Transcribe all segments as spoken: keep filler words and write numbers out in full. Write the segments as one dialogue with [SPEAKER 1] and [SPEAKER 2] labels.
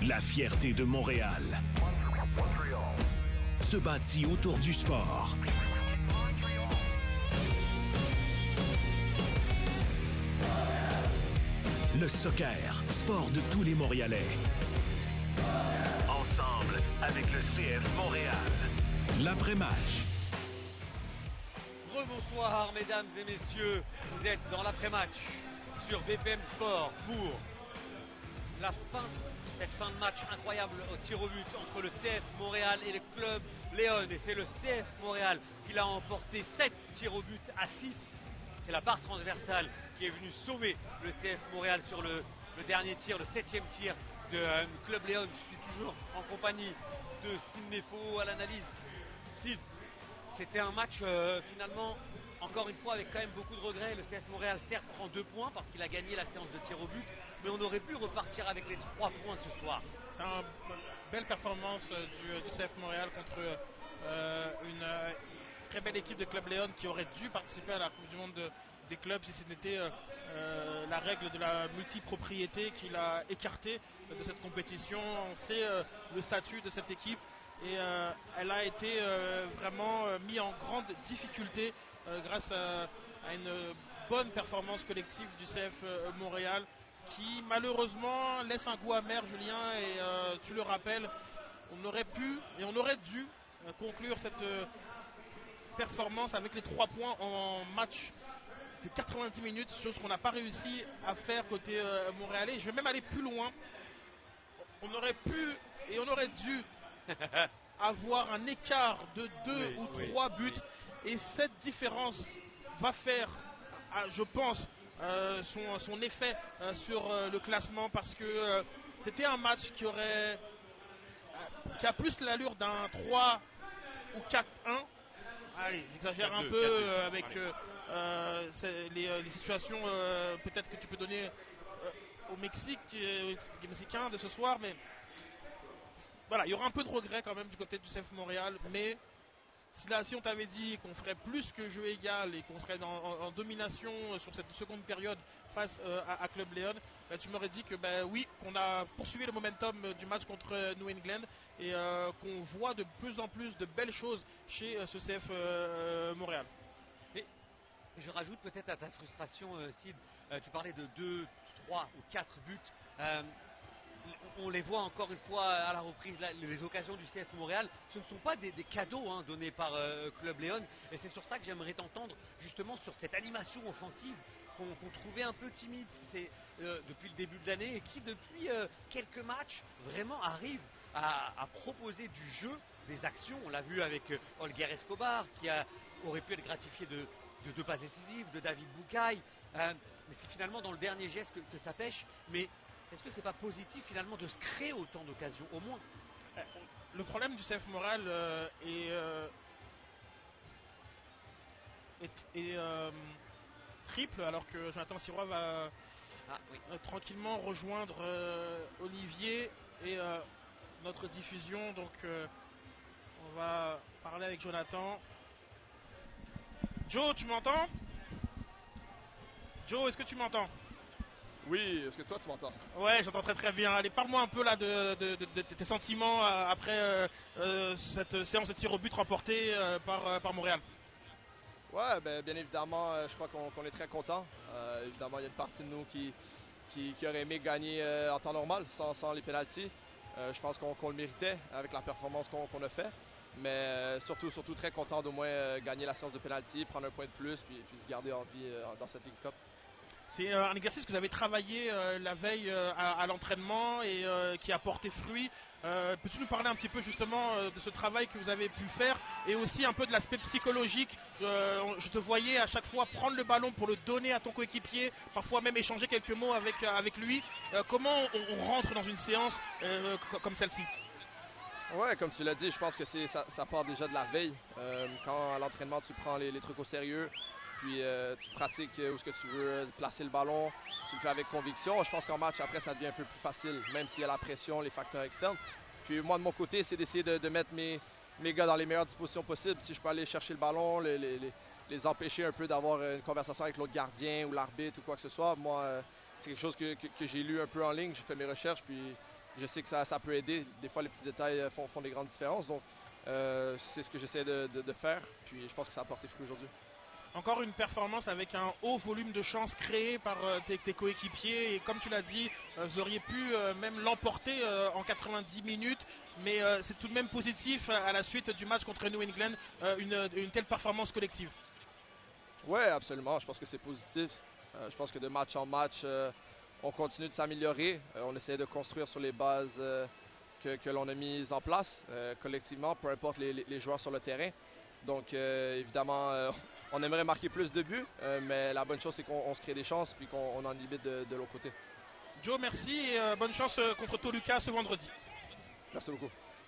[SPEAKER 1] La fierté de Montréal se bâtit autour du sport. Le soccer, sport de tous les Montréalais. Ensemble avec le C F Montréal. L'après-match.
[SPEAKER 2] Rebonsoir mesdames et messieurs, vous êtes dans l'après-match sur B P M Sport pour la fin, cette fin de match incroyable au tir au but entre le C F Montréal et le Club Léon. Et c'est le C F Montréal qui l'a emporté sept tirs au but à six. C'est la barre transversale qui est venue sauver le C F Montréal sur le, le dernier tir, le septième tir de euh, Club Léon. Je suis toujours en compagnie de Sidney Faux à l'analyse. Sid, c'était un match euh, finalement, encore une fois, avec quand même beaucoup de regrets. Le C F Montréal, certes, prend deux points parce qu'il a gagné la séance de tir au but, mais on aurait pu repartir avec les trois points ce soir.
[SPEAKER 3] C'est une belle performance euh, du, du C F Montréal contre euh, une euh, très belle équipe de Club Léon qui aurait dû participer à la Coupe du Monde de, des clubs si ce n'était euh, euh, la règle de la multipropriété qui l'a écarté de cette compétition. On sait euh, le statut de cette équipe. Et euh, elle a été euh, vraiment euh, mise en grande difficulté euh, grâce à, à une bonne performance collective du C F euh, Montréal qui malheureusement laisse un goût amer, Julien, et euh, tu le rappelles, on aurait pu et on aurait dû euh, conclure cette euh, performance avec les trois points en match de quatre-vingt-dix minutes, chose qu'on n'a pas réussi à faire côté euh, montréalais. Je vais même aller plus loin. On aurait pu et on aurait dû avoir un écart de deux oui, ou oui, trois buts oui. Et cette différence va faire, je pense, euh, son, son effet euh, sur euh, le classement parce que euh, c'était un match qui aurait euh, qui a plus l'allure d'un trois ou quatre un. Allez, j'exagère un peu euh, avec euh, euh, les, les situations euh, peut-être que tu peux donner euh, au Mexique, euh, aux Mexicains de ce soir, mais voilà, il y aura un peu de regret quand même du côté du C F Montréal, mais si, là, si on t'avait dit qu'on ferait plus que jeu égal et qu'on serait en, en, en domination sur cette seconde période face euh, à, à Club Léon, bah, tu m'aurais dit que bah, oui, qu'on a poursuivi le momentum du match contre New England et euh, qu'on voit de plus en plus de belles choses chez euh, ce C F euh, Montréal.
[SPEAKER 2] Et je rajoute peut-être à ta frustration, euh, Sid, euh, tu parlais de deux, trois ou quatre buts. Euh, On les voit encore une fois à la reprise, là, les occasions du C F Montréal, ce ne sont pas des, des cadeaux hein, donnés par euh, Club Léon. Et c'est sur ça que j'aimerais t'entendre, justement sur cette animation offensive qu'on qu'on trouvait un peu timide c'est, euh, depuis le début de l'année et qui depuis euh, quelques matchs vraiment arrive à, à proposer du jeu, des actions. On l'a vu avec euh, Holger Escobar qui a, aurait pu être gratifié de, de deux passes décisives, de David Boucaille. Euh, mais c'est finalement dans le dernier geste que, que ça pêche. Mais est-ce que c'est pas positif finalement de se créer autant d'occasions au moins?
[SPEAKER 3] Le problème du C F Montréal euh, est, euh, est, est euh, triple alors que Jonathan Sirois va ah, oui. euh, tranquillement rejoindre euh, Olivier et euh, notre diffusion. Donc euh, on va parler avec Jonathan. Joe, tu m'entends? Joe, est-ce que tu m'entends?
[SPEAKER 4] Oui, est-ce que toi tu m'entends?
[SPEAKER 3] Ouais, j'entends très très bien. Allez, parle-moi un peu là de, de, de, de tes sentiments après euh, euh, cette séance de tir au but remportée euh, par, euh, par Montréal.
[SPEAKER 4] Ouais, ben, bien évidemment, euh, je crois qu'on qu'on est très content. Euh, évidemment, il y a une partie de nous qui, qui, qui aurait aimé gagner euh, en temps normal, sans, sans les pénaltys. Euh, je pense qu'on qu'on le méritait avec la performance qu'on qu'on a fait. Mais euh, surtout, surtout très content d'au moins euh, gagner la séance de pénalty, prendre un point de plus, puis, puis se garder en vie euh, dans cette League Cup.
[SPEAKER 3] C'est euh, un exercice que vous avez travaillé euh, la veille euh, à, à l'entraînement et euh, qui a porté fruit. Euh, peux-tu nous parler un petit peu justement euh, de ce travail que vous avez pu faire et aussi un peu de l'aspect psychologique? euh, Je te voyais à chaque fois prendre le ballon pour le donner à ton coéquipier, parfois même échanger quelques mots avec, avec lui. Euh, comment on, on rentre dans une séance euh, comme celle-ci?
[SPEAKER 4] Ouais, comme tu l'as dit, je pense que c'est, ça, ça part déjà de la veille. Euh, quand à l'entraînement tu prends les, les trucs au sérieux, puis euh, tu pratiques où est-ce que tu veux placer le ballon, tu le fais avec conviction. Je pense qu'en match, après, ça devient un peu plus facile, même s'il y a la pression, les facteurs externes. Puis moi, de mon côté, c'est d'essayer de, de mettre mes, mes gars dans les meilleures dispositions possibles. Si je peux aller chercher le ballon, les, les, les, les empêcher un peu d'avoir une conversation avec l'autre gardien ou l'arbitre ou quoi que ce soit, moi, euh, c'est quelque chose que, que, que j'ai lu un peu en ligne. J'ai fait mes recherches, puis je sais que ça, ça peut aider. Des fois, les petits détails font, font des grandes différences. Donc, euh, c'est ce que j'essaie de, de, de faire. Puis, je pense que ça a porté fruit aujourd'hui.
[SPEAKER 3] Encore une performance avec un haut volume de chances créées par euh, tes, tes coéquipiers. Et comme tu l'as dit, euh, vous auriez pu euh, même l'emporter euh, en quatre-vingt-dix minutes. Mais euh, c'est tout de même positif à, à la suite du match contre New England, euh, une, une telle performance collective.
[SPEAKER 4] Oui, absolument. Je pense que c'est positif. Euh, je pense que de match en match, euh, on continue de s'améliorer. Euh, on essaie de construire sur les bases euh, que, que l'on a mises en place euh, collectivement, peu importe les, les, les joueurs sur le terrain. Donc, euh, évidemment, euh, on aimerait marquer plus de buts, euh, mais la bonne chose, c'est qu'on se crée des chances puis qu'on en limite de, de l'autre côté.
[SPEAKER 3] Joe, merci et euh, bonne chance euh, contre Toluca ce vendredi.
[SPEAKER 4] Merci beaucoup.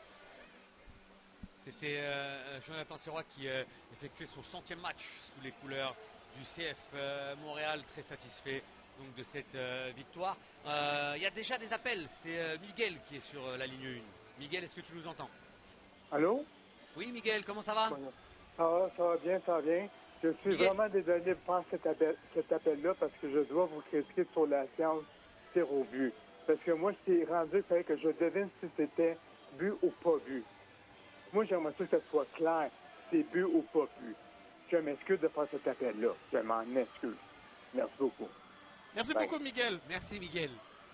[SPEAKER 2] C'était euh, Jonathan Sirois qui euh, effectuait son centième match sous les couleurs du C F euh, Montréal, très satisfait donc, de cette euh, victoire. Il euh, y a déjà des appels, c'est euh, Miguel qui est sur euh, la ligne un. Miguel, est-ce que tu nous entends?
[SPEAKER 5] Allô?
[SPEAKER 2] Oui, Miguel, comment ça va?
[SPEAKER 5] Ça va, ça va bien, ça va bien. Je suis
[SPEAKER 2] Miguel.
[SPEAKER 5] vraiment désolé de prendre cet appel, cet appel-là parce que je dois vous critiquer sur la séance tir au but. Parce que moi, je t'ai rendu, il fallait que je devine si c'était but ou pas but. Moi, j'aimerais ça que ce soit clair, c'est but ou pas but. Je m'excuse de faire cet appel-là. Je m'en excuse. Merci beaucoup.
[SPEAKER 3] Merci
[SPEAKER 5] Bye.
[SPEAKER 3] beaucoup, Miguel.
[SPEAKER 2] Merci, Miguel.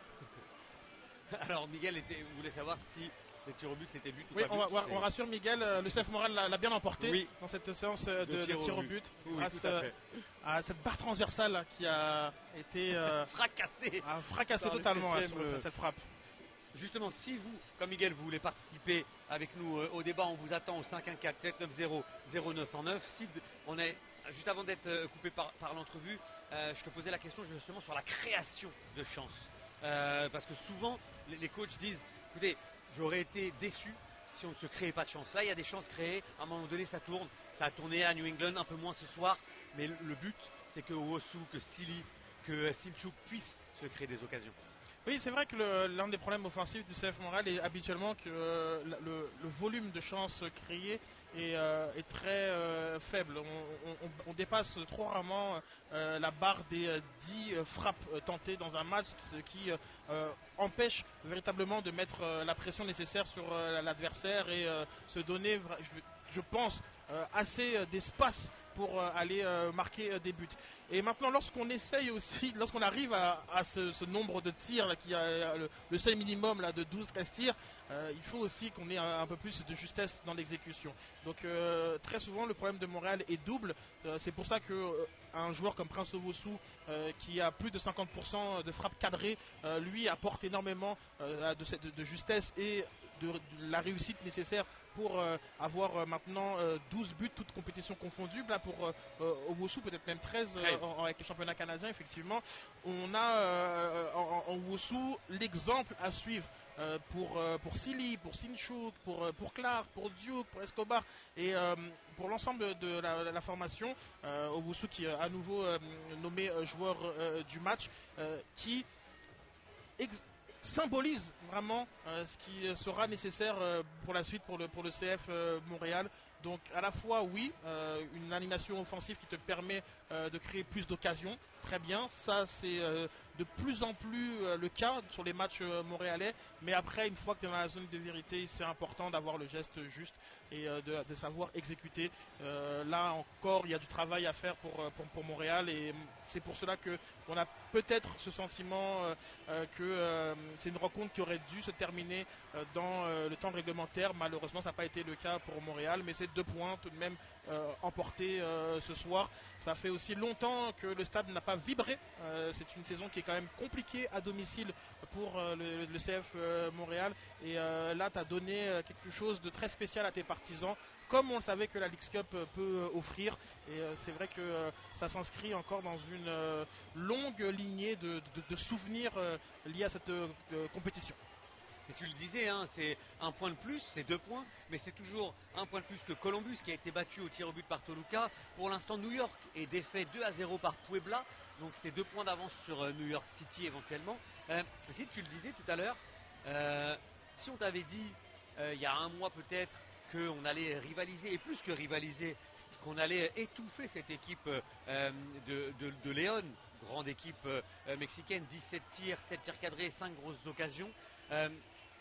[SPEAKER 2] Alors, Miguel était, voulait savoir si le tir au but c'était but ou
[SPEAKER 3] Oui,
[SPEAKER 2] pas
[SPEAKER 3] on,
[SPEAKER 2] but.
[SPEAKER 3] va, on rassure Miguel, euh, le C F Montréal l'a bien emporté
[SPEAKER 2] Oui.
[SPEAKER 3] dans cette séance euh, de,
[SPEAKER 2] De
[SPEAKER 3] de
[SPEAKER 2] tir au
[SPEAKER 3] tir au
[SPEAKER 2] but.
[SPEAKER 3] but,
[SPEAKER 2] Oui,
[SPEAKER 3] grâce
[SPEAKER 2] tout à fait.
[SPEAKER 3] euh, à cette barre transversale là, qui a été euh,
[SPEAKER 2] Fracassé.
[SPEAKER 3] a fracassé
[SPEAKER 2] Par le
[SPEAKER 3] totalement là,
[SPEAKER 2] septième,
[SPEAKER 3] sur
[SPEAKER 2] euh,
[SPEAKER 3] cette frappe.
[SPEAKER 2] Justement, si vous, comme Miguel, vous voulez participer avec nous euh, au débat, on vous attend au cinq un quatre sept neuf zéro zéro neuf un neuf. Sid, on est, juste avant d'être euh, coupé par, par l'entrevue, euh, je te posais la question justement sur la création de chances. Euh, parce que souvent, les, les coachs disent, écoutez, j'aurais été déçu si on ne se créait pas de chance. Là, il y a des chances créées, à un moment donné, ça tourne. Ça a tourné à New England, un peu moins ce soir. Mais le, le but, c'est que Owosu, que Silly, que Sinchuk puissent se créer des occasions.
[SPEAKER 3] Oui, c'est vrai que le- l'un des problèmes offensifs du C F Montréal est habituellement que euh, la- le, le volume de chances créées est, euh, est très euh, faible. On, on- on dépasse trop rarement euh, la barre des euh, dix euh, frappes euh, tentées dans un match, ce qui euh, empêche véritablement de mettre euh, la pression nécessaire sur euh, l'adversaire et euh, se donner, vra- je, je pense, euh, assez euh, d'espace pour euh, aller euh, marquer euh, des buts. Et maintenant, lorsqu'on essaye aussi, lorsqu'on arrive à, à ce, ce nombre de tirs, là, qui a euh, le, le seuil minimum là, de douze treize tirs, euh, il faut aussi qu'on ait un, un peu plus de justesse dans l'exécution. Donc euh, très souvent, le problème de Montréal est double. Euh, c'est pour ça que euh, un joueur comme Prince Owosu, euh, qui a plus de cinquante pour cent de frappes cadrées, euh, lui apporte énormément euh, de, cette- de- de justesse et de, de la réussite nécessaire pour euh, avoir euh, maintenant euh, douze buts, toutes compétitions confondues. Là, pour euh, euh, Owosu, peut-être même treize, euh,
[SPEAKER 2] treize.
[SPEAKER 3] en- avec le championnat canadien, effectivement. On a euh, en, en Owosu l'exemple à suivre. euh, pour, euh, pour Silly, pour Sinchuk, pour, euh, pour Clark, pour Duke, pour Escobar et euh, pour l'ensemble de la, la formation, euh, Owosu qui est à nouveau euh, nommé euh, joueur euh, du match, euh, qui ex- symbolise vraiment euh, ce qui euh, sera nécessaire euh, pour la suite pour le, pour le C F euh, Montréal. Donc à la fois oui, euh, une animation offensive qui te permet euh, de créer plus d'occasions, très bien, ça c'est euh, de plus en plus euh, le cas sur les matchs euh, montréalais, mais après une fois que tu es dans la zone de vérité, c'est important d'avoir le geste juste et euh, de, de savoir exécuter. Euh, là encore, il y a du travail à faire pour, euh, pour, pour Montréal et c'est pour cela qu'on a peut-être ce sentiment euh, euh, que euh, c'est une rencontre qui aurait dû se terminer euh, dans euh, le temps réglementaire. Malheureusement, ça n'a pas été le cas pour Montréal, mais c'est deux points tout de même euh, emportés euh, ce soir. Ça fait aussi longtemps que le stade n'a pas vibré. Euh, c'est une saison qui est quand même compliquée à domicile pour euh, le, le C F euh, Montréal. Et euh, là, tu as donné euh, quelque chose de très spécial à tes partisans, comme on le savait que la Leagues Cup euh, peut euh, offrir. Et euh, c'est vrai que euh, ça s'inscrit encore dans une euh, longue lignée de, de- de souvenirs euh, liés à cette euh, euh, compétition.
[SPEAKER 2] Et tu le disais, hein, c'est un point de plus, c'est deux points, mais c'est toujours un point de plus que Columbus qui a été battu au tir au but par Toluca. Pour l'instant, New York est défait deux à zéro par Puebla, donc c'est deux points d'avance sur euh, New York City éventuellement. Euh, si tu le disais tout à l'heure, euh, si on t'avait dit euh, il y a un mois peut-être qu'on allait rivaliser, et plus que rivaliser, qu'on allait étouffer cette équipe euh, de, de, de Léon, grande équipe euh, mexicaine, dix-sept tirs, sept tirs cadrés, cinq grosses occasions. Euh,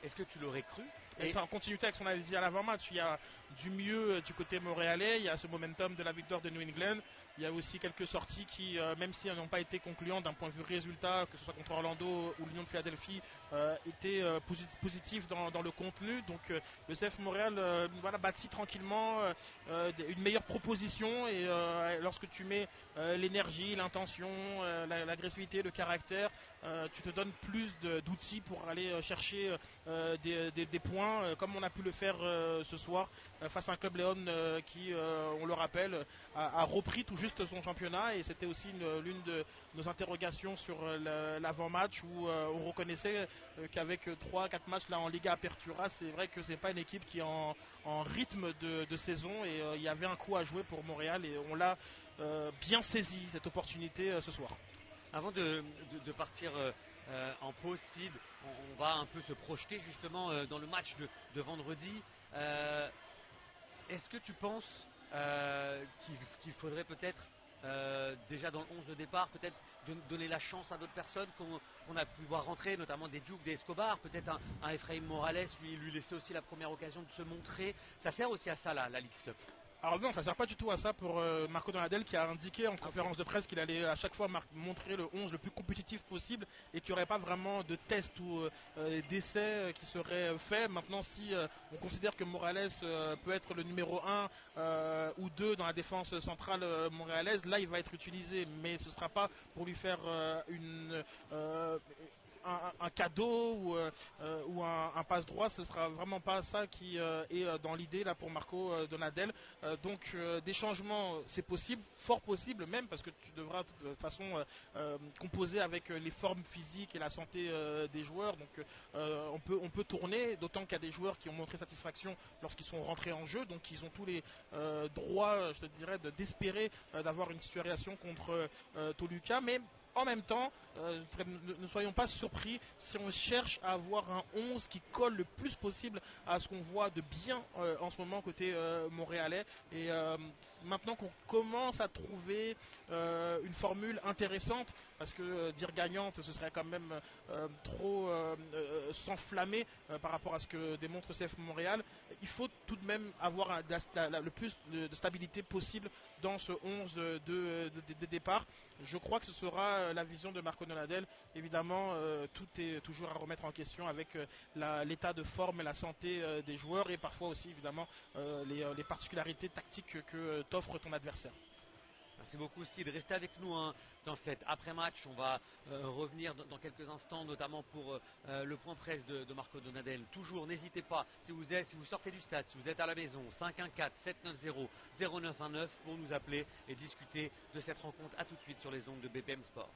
[SPEAKER 2] Est-ce que tu l'aurais cru?
[SPEAKER 3] Et c'est en continuité avec son analyse à l'avant-match. Il y a du mieux du côté montréalais, il y a ce momentum de la victoire de New England. Il y a aussi quelques sorties qui, euh, même si elles n'ont pas été concluantes d'un point de vue résultat, que ce soit contre Orlando ou l'Union de Philadelphie, euh, étaient euh, posit positifs dans, dans le contenu. Donc euh, le C F Montréal euh, voilà, bâtit tranquillement euh, une meilleure proposition. Et euh, lorsque tu mets euh, l'énergie, l'intention, euh, l'agressivité, le caractère, euh, tu te donnes plus d'outils pour aller chercher euh, des, des, des points, euh, comme on a pu le faire euh, ce soir euh, face à un Club Leon euh, qui, euh, on le rappelle, a, a repris tout juste son championnat. Et c'était aussi l'une de nos interrogations sur euh, l'avant-match où euh, on reconnaissait euh, qu'avec trois quatre matchs là en Liga Apertura, c'est vrai que c'est pas une équipe qui est en, en rythme de, de saison, et euh, il y avait un coup à jouer pour Montréal et on l'a euh, bien saisi cette opportunité euh, ce soir.
[SPEAKER 2] Avant de, de, de partir euh, euh, en pause, Sid, on, on va un peu se projeter justement euh, dans le match de, de vendredi. Euh, Est-ce que tu penses euh, qu'il qu'il faudrait peut-être euh, déjà dans le onze de départ, peut-être de, donner la chance à d'autres personnes qu'on qu'on a pu voir rentrer, notamment des Duke, des Escobar, peut-être un, un Efraim Morales, lui, lui laisser aussi la première occasion de se montrer. Ça sert aussi à ça, là, la Leagues Cup.
[SPEAKER 3] Alors non, ça ne sert pas du tout à ça pour euh, Marco Donadel, qui a indiqué en conférence de presse qu'il allait à chaque fois montrer le onze le plus compétitif possible et qu'il n'y aurait pas vraiment de test ou euh, d'essai qui serait fait. Maintenant, si euh, on considère que Morales euh, peut être le numéro un euh, ou deux dans la défense centrale euh, montréalaise, là il va être utilisé, mais ce ne sera pas pour lui faire euh, une... Euh, Un, un cadeau ou, euh, ou un, un passe droit. Ce sera vraiment pas ça qui euh, est dans l'idée là pour Marco euh, Donadel. Euh, donc euh, des changements, c'est possible, fort possible même, parce que tu devras de toute façon euh, composer avec les formes physiques et la santé euh, des joueurs. Donc euh, on peut on peut tourner, d'autant qu'il y a des joueurs qui ont montré satisfaction lorsqu'ils sont rentrés en jeu, donc ils ont tous les euh, droits, je te dirais, d'espérer euh, d'avoir une situation contre euh, Toluca, mais en même temps, euh, ne soyons pas surpris si on cherche à avoir un onze qui colle le plus possible à ce qu'on voit de bien euh, en ce moment côté euh, montréalais. Et euh, maintenant qu'on commence à trouver euh, une formule intéressante, parce que euh, dire gagnante, ce serait quand même euh, trop euh, euh, s'enflammer euh, par rapport à ce que démontre C F Montréal, il faut tout de même avoir un, la, la, le plus de, de stabilité possible dans ce onze de, de, de, de départ. Je crois que ce sera la vision de Marco Donadel. Évidemment, euh, tout est toujours à remettre en question avec euh, l'état de forme et la santé euh, des joueurs, et parfois aussi évidemment euh, les, les particularités tactiques que euh, t'offre ton adversaire.
[SPEAKER 2] Merci beaucoup, Sid. Restez avec nous hein, dans cet après-match. On va euh, revenir dans, dans quelques instants, notamment pour euh, le point presse de, de Marco Donadel. Toujours, n'hésitez pas, si vous êtes, si vous sortez du stade, si vous êtes à la maison, cinq un quatre, sept neuf zéro, zéro neuf un neuf pour nous appeler et discuter de cette rencontre. À tout de suite sur les ondes de B P M Sport.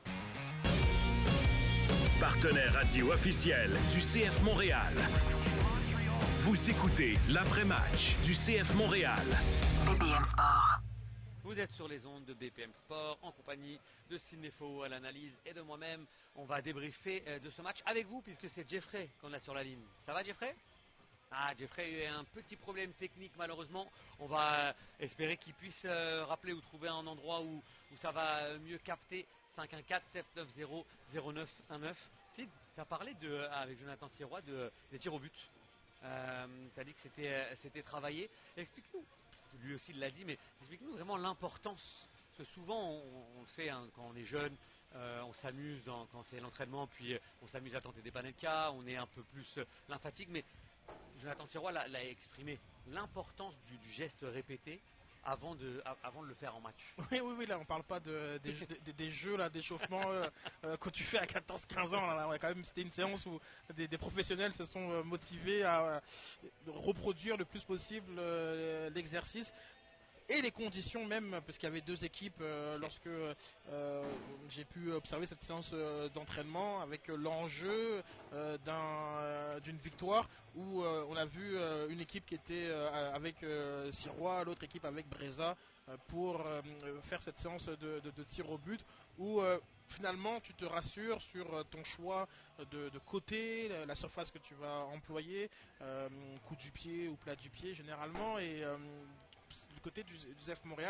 [SPEAKER 1] Partenaire radio officiel du C F Montréal. Vous écoutez l'après-match du C F Montréal.
[SPEAKER 6] B P M Sport.
[SPEAKER 2] Vous êtes sur les ondes de B P M Sport en compagnie de Sidney Faux à l'analyse et de moi-même. On va débriefer de ce match avec vous puisque c'est Jeffrey qu'on a sur la ligne. Ça va, Jeffrey? Ah, Jeffrey a eu un petit problème technique malheureusement. On va espérer qu'il puisse rappeler ou trouver un endroit où, où ça va mieux capter. cinq un quatre, sept neuf zéro, zéro neuf un neuf. Sid, tu as parlé de, avec Jonathan Sirois de, des tirs au but. Euh, tu as dit que c'était travaillé. Explique-nous. Lui aussi il l'a dit, mais explique-nous vraiment l'importance, parce que souvent on, on le fait hein, quand on est jeune, euh, on s'amuse quand c'est l'entraînement, puis euh, on s'amuse à tenter des panenkas, on est un peu plus euh, lymphatique, mais Jonathan Sirois l'a exprimé, l'importance du, du geste répété avant de, avant de le faire en match.
[SPEAKER 3] Oui, oui, oui, là on parle pas de, des, des, des jeux d'échauffement euh, euh, que tu fais à quatorze quinze ans, là, là, quand même c'était une séance où des, des professionnels se sont euh, motivés à euh, reproduire le plus possible euh, l'exercice. Et les conditions même, parce qu'il y avait deux équipes euh, lorsque euh, j'ai pu observer cette séance euh, d'entraînement avec euh, l'enjeu euh, d'une euh, victoire où euh, on a vu euh, une équipe qui était euh, avec euh, Sirois, l'autre équipe avec Breza euh, pour euh, faire cette séance de, de, de tir au but où euh, finalement tu te rassures sur ton choix de, de côté, la surface que tu vas employer, euh, coup du pied ou plat du pied généralement, et euh, du côté du, du C F Montréal,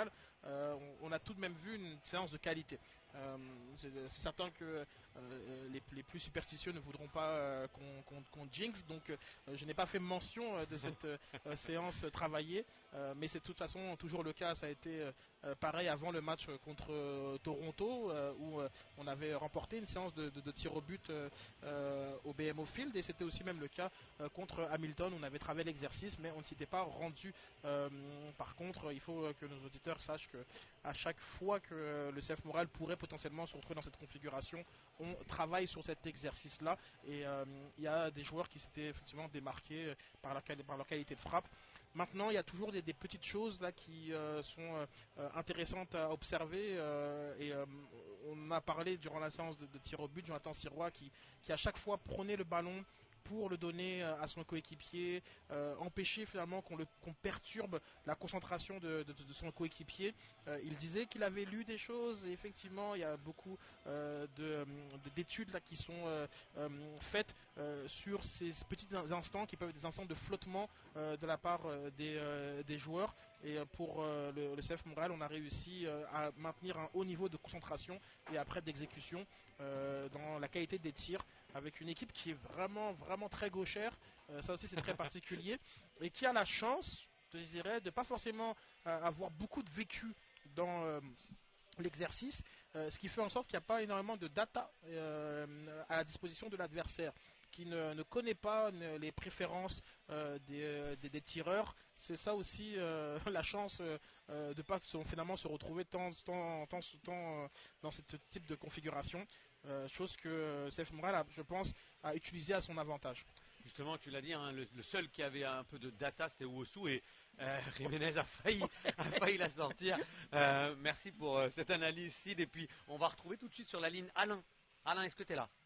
[SPEAKER 3] euh, on, on a tout de même vu une séance de qualité. Euh, c'est, c'est certain que euh, les, les plus superstitieux ne voudront pas euh, qu'on, qu'on, qu'on jinx, donc euh, je n'ai pas fait mention euh, de cette euh, séance travaillée, euh, mais c'est de toute façon toujours le cas. Ça a été euh, pareil avant le match contre euh, Toronto, euh, où euh, on avait remporté une séance de, de, de tir au but euh, euh, au B M O Field, et c'était aussi même le cas euh, contre Hamilton, où on avait travaillé l'exercice, mais on ne s'était pas rendu. Euh, par contre, il faut que nos auditeurs sachent que à chaque fois que euh, le C F Montréal pourrait potentiellement se retrouver dans cette configuration, on travaille sur cet exercice-là, et euh, il y a des joueurs qui s'étaient effectivement démarqués par leur, par leur qualité de frappe. Maintenant, il y a toujours des, des petites choses là qui euh, sont euh, intéressantes à observer, euh, et euh, on a parlé durant la séance de, de tir au but, Jonathan Sirois qui, qui à chaque fois prenait le ballon pour le donner à son coéquipier, euh, empêcher finalement qu'on, le, qu'on perturbe la concentration de, de, de son coéquipier. Euh, il disait qu'il avait lu des choses, et effectivement il y a beaucoup euh, de, de, d'études là, qui sont euh, euh, faites euh, sur ces petits instants qui peuvent être des instants de flottement euh, de la part euh, des, euh, des joueurs. Et pour euh, le, le C F Montréal, on a réussi euh, à maintenir un haut niveau de concentration et après d'exécution euh, dans la qualité des tirs, avec une équipe qui est vraiment, vraiment très gauchère, euh, ça aussi c'est très particulier, et qui a la chance, je dirais, de ne pas forcément euh, avoir beaucoup de vécu dans euh, l'exercice, euh, ce qui fait en sorte qu'il n'y a pas énormément de data euh, à la disposition de l'adversaire, qui ne, ne connaît pas ne, les préférences euh, des, des, des tireurs. C'est ça aussi euh, la chance euh, de ne pas finalement se retrouver tant, tant, tant, tant euh, dans ce type de configuration. Euh, chose que euh, C F Montréal, a, je pense, a utilisé à son avantage.
[SPEAKER 2] Justement, tu l'as dit, hein, le, le seul qui avait un peu de data, c'était Owusu, et euh, Jiménez a failli, a failli la sortir. Euh, merci pour euh, cette analyse, Sid. Et puis, on va retrouver tout de suite sur la ligne Alain. Alain, est-ce que tu es là?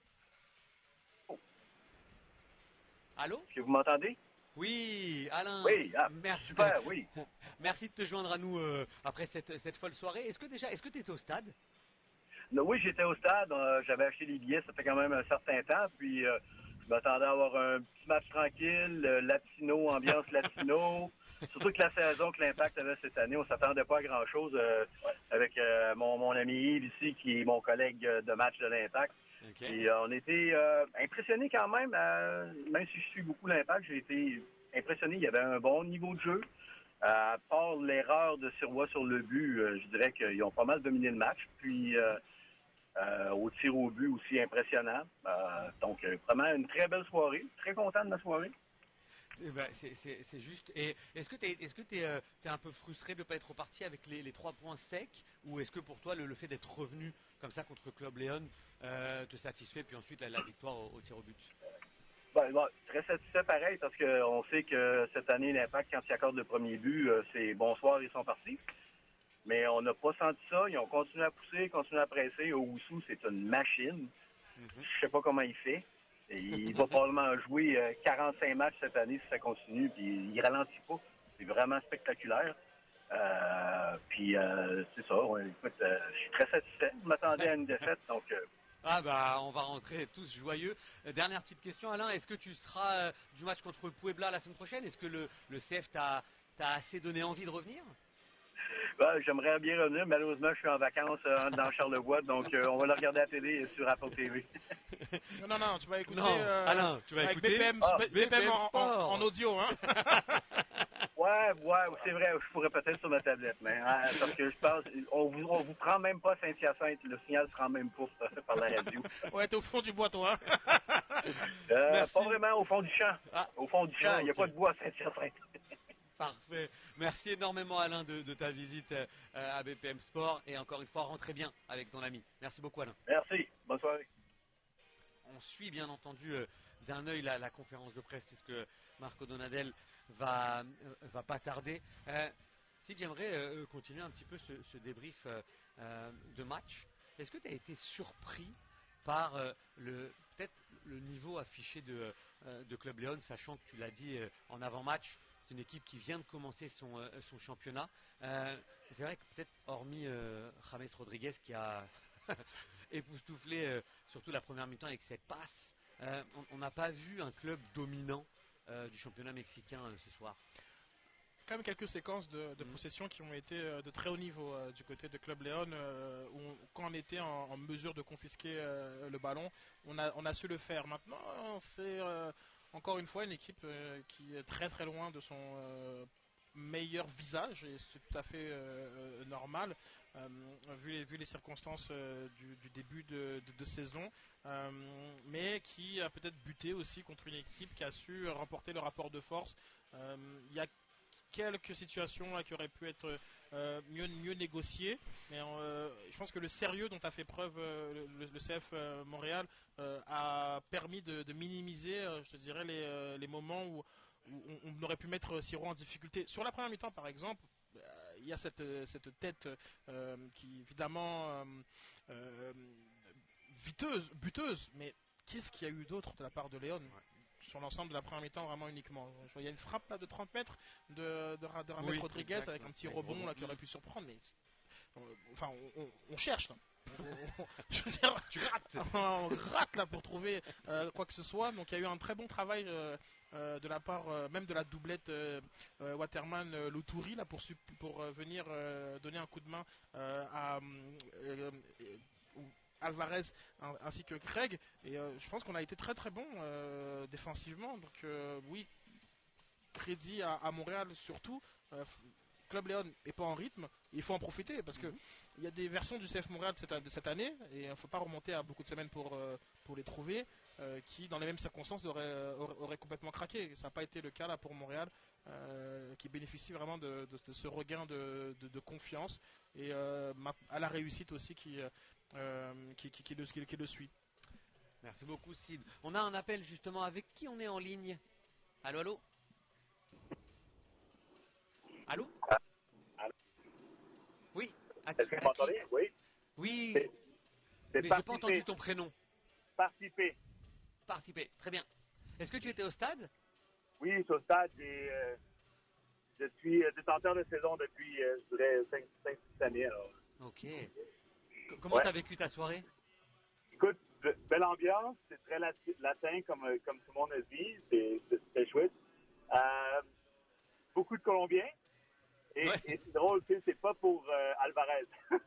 [SPEAKER 2] Allô?
[SPEAKER 7] Est-ce que vous m'entendez?
[SPEAKER 2] Oui, Alain.
[SPEAKER 7] Oui, ah,
[SPEAKER 2] merci.
[SPEAKER 7] Super, oui.
[SPEAKER 2] Merci de te joindre à nous euh, après cette, cette folle soirée. Est-ce que déjà, est-ce que tu étais au stade?
[SPEAKER 7] Oui, j'étais au stade. Euh, j'avais acheté les billets, ça fait quand même un certain temps. Puis, euh, je m'attendais à avoir un petit match tranquille, euh, latino, ambiance latino. Surtout que la saison que l'Impact avait cette année, on ne s'attendait pas à grand-chose euh, avec euh, mon, mon ami Yves ici, qui est mon collègue de match de l'Impact. Okay. Puis, euh, on était euh, impressionnés quand même. Euh, même si je suis beaucoup l'Impact, j'ai été impressionné. Il y avait un bon niveau de jeu. À part l'erreur de Sirois sur le but, euh, je dirais qu'ils ont pas mal dominé le match. Puis, euh, Euh, au tir au but aussi impressionnant. Euh, donc, euh, vraiment une très belle soirée. Très content de ma soirée.
[SPEAKER 2] Eh ben, c'est, c'est, c'est juste. Et est-ce que tu es est-ce que t'es, euh, t'es un peu frustré de ne pas être reparti avec les, les trois points secs, ou est-ce que pour toi le, le fait d'être revenu comme ça contre Club Léon euh, te satisfait, puis ensuite la, la victoire au, au tir au but?
[SPEAKER 7] Ben, bon, très satisfait pareil, parce qu'on sait que cette année, l'Impact, quand ils accordent le premier but, euh, c'est bonsoir, ils sont partis. Mais on n'a pas senti ça. Ils ont continué à pousser, continué à presser. Owusu, c'est une machine. Mm-hmm. Je sais pas comment il fait. Et il va probablement jouer euh, quarante-cinq matchs cette année si ça continue. Puis il ralentit pas. C'est vraiment spectaculaire. Euh, puis euh, c'est ça. Ouais, écoute, euh, je suis très satisfait. Je m'attendais à une défaite. Donc, euh...
[SPEAKER 2] Ah bah on va rentrer tous joyeux. Euh, dernière petite question, Alain. Est-ce que tu seras euh, du match contre Puebla la semaine prochaine? Est-ce que le, le C F t'a, t'a assez donné envie de revenir?
[SPEAKER 7] Ben, j'aimerais bien revenir. Malheureusement, je suis en vacances euh, dans Charlevoix, donc euh, on va le regarder à la télé sur Apple T V.
[SPEAKER 3] non, non, non, tu vas écouter
[SPEAKER 2] non,
[SPEAKER 3] euh,
[SPEAKER 2] Alain, tu vas
[SPEAKER 3] avec
[SPEAKER 2] écouter
[SPEAKER 3] B P M,
[SPEAKER 2] ah,
[SPEAKER 3] B P M en, en, en audio. Hein.
[SPEAKER 7] ouais, ouais, c'est vrai, je pourrais peut-être sur ma tablette, mais hein, parce que je pense, on vous, on vous prend même pas Saint-Hyacinthe, le signal se rend même pas par la radio.
[SPEAKER 3] Ouais, t'es au fond du bois, toi. Hein.
[SPEAKER 7] euh, pas vraiment au fond du champ. Ah. Au fond du champ, il n'y
[SPEAKER 2] okay.
[SPEAKER 7] a pas de bois à Saint-Hyacinthe.
[SPEAKER 2] Parfait. Merci énormément, Alain, de, de ta visite euh, à B P M Sport. Et encore une fois, rentrez bien avec ton ami. Merci beaucoup, Alain.
[SPEAKER 7] Merci. Bonne soirée.
[SPEAKER 2] On suit bien entendu euh, d'un œil la, la conférence de presse, puisque Marco Donadel va, euh, va pas tarder. Euh, si j'aimerais euh, continuer un petit peu ce, ce débrief euh, euh, de match, est-ce que tu as été surpris par euh, le peut-être le niveau affiché de, euh, de Club Léon, sachant que tu l'as dit euh, en avant-match, c'est une équipe qui vient de commencer son, euh, son championnat. Euh, c'est vrai que peut-être, hormis euh, James Rodriguez qui a époustouflé euh, surtout la première mi-temps avec cette passe, euh, on n'a pas vu un club dominant euh, du championnat mexicain euh, ce soir.
[SPEAKER 3] quand même quelques séquences de, de mmh. possession qui ont été euh, de très haut niveau euh, du côté de Club León, euh, où on, quand on était en, en mesure de confisquer euh, le ballon, on a, on a su le faire. Maintenant, c'est euh, encore une fois une équipe euh, qui est très très loin de son euh, meilleur visage, et c'est tout à fait euh, normal, euh, vu, les, vu les circonstances euh, du, du début de, de, de saison, euh, mais qui a peut-être buté aussi contre une équipe qui a su remporter le rapport de force. Euh, il y a quelques situations là, qui auraient pu être euh, mieux, mieux négociées, mais euh, je pense que le sérieux dont a fait preuve euh, le, le C F euh, Montréal euh, a permis de, de minimiser, euh, je dirais, les, euh, les moments où où on aurait pu mettre Siro en difficulté. Sur la première mi-temps, par exemple, euh, il y a cette, cette tête euh, qui, évidemment, euh, euh, viteuse, buteuse, mais qu'est-ce qu'il y a eu d'autre de la part de Léon ouais. sur l'ensemble de la première mi-temps, vraiment uniquement? Il y a une frappe là, de trente mètres de, de, de Rames oui, Rodriguez exact, avec un petit rebond, rebond là, qui aurait pu surprendre, mais euh, enfin, on, on, on cherche là. Je veux dire, tu rates. On rate là pour trouver euh, quoi que ce soit. Donc il y a eu un très bon travail euh, euh, de la part euh, même de la doublette euh, euh, Waterman euh, Loutouri là pour pour euh, venir euh, donner un coup de main euh, à euh, euh, Alvarez ainsi que Craig. Et euh, je pense qu'on a été très très bon euh, défensivement. Donc euh, oui, crédit à, à Montréal surtout. Euh, Club León n'est pas en rythme, il faut en profiter parce qu'il mm-hmm. y a des versions du C F Montréal de cette, de cette année, et il ne faut pas remonter à beaucoup de semaines pour, euh, pour les trouver, euh, qui dans les mêmes circonstances auraient, auraient, auraient complètement craqué. Ça n'a pas été le cas là pour Montréal, euh, qui bénéficie vraiment de, de, de ce regain de, de, de confiance, et euh, à la réussite aussi qui, euh, qui, qui, qui, le, qui, qui le suit.
[SPEAKER 2] Merci beaucoup Sid. On a un appel justement, avec qui on est en ligne? Allô, allô? Allô?
[SPEAKER 8] Allô?
[SPEAKER 2] Oui. À
[SPEAKER 8] Est-ce que vous m'entendez? Oui.
[SPEAKER 2] Oui.
[SPEAKER 8] C'est, c'est
[SPEAKER 2] mais j'ai pas entendu ton prénom.
[SPEAKER 8] Participer.
[SPEAKER 2] Participer. Très bien. Est-ce que tu étais au stade?
[SPEAKER 8] Oui, je suis au stade. Et, euh, je suis détenteur de saison depuis, euh, je dirais, cinq six années. Alors.
[SPEAKER 2] Ok. Comment ouais. tu as vécu ta soirée?
[SPEAKER 8] Écoute, belle ambiance. C'est très latin, comme, comme tout le monde a dit. C'est, c'est, c'est chouette. Euh, beaucoup de Colombiens. Et, ouais. et c'est drôle, tu sais, c'est pas pour euh, Alvarez.